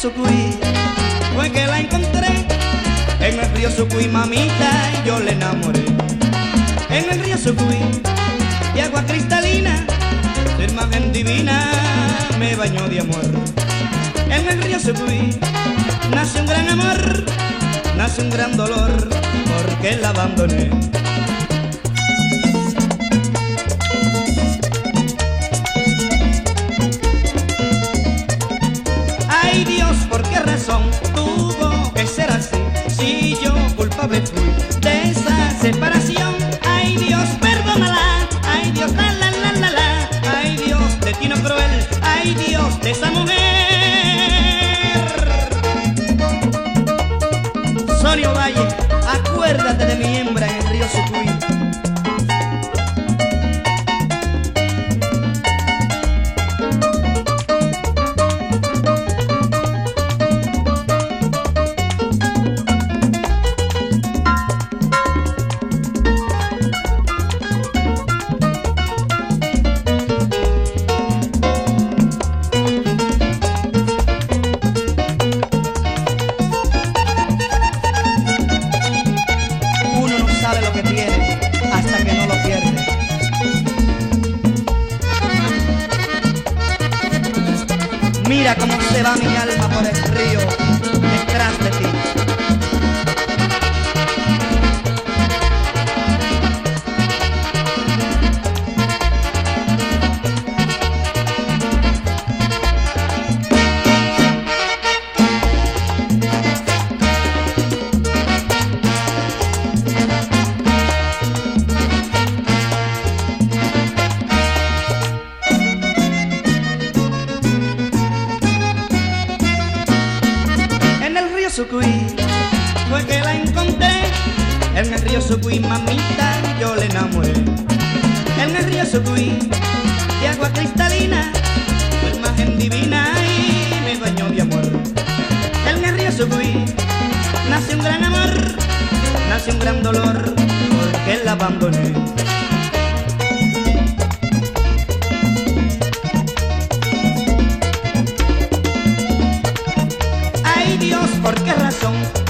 Sucuy fue que la encontré, en el río Sucuy, mamita, y yo le enamoré. En el río Sucuy, de agua cristalina, su imagen divina me bañó de amor. En el río Sucuy nace un gran amor, nace un gran dolor, porque la abandoné. Ay Dios, ¿por qué razón tuvo que ser así? Si yo culpable fui de esa separación. Ay Dios, perdónala. Ay Dios, la la la la la. Ay Dios, destino cruel. Ay Dios, de esa mujer. Sonio Valle, acuérdate de mi hembra en el río Sucuy. Sabe lo que tiene hasta que no lo pierde. Mira cómo se va mi alma por el río detrás de ti. Sucuy fue que la encontré, en el río Sucuy, mamita, yo le enamoré. En el río Sucuy, de agua cristalina, su imagen divina y me bañó de amor. En el río Sucuy nace un gran amor, nace un gran dolor, porque la abandoné. Ay Dios, ¿por qué razón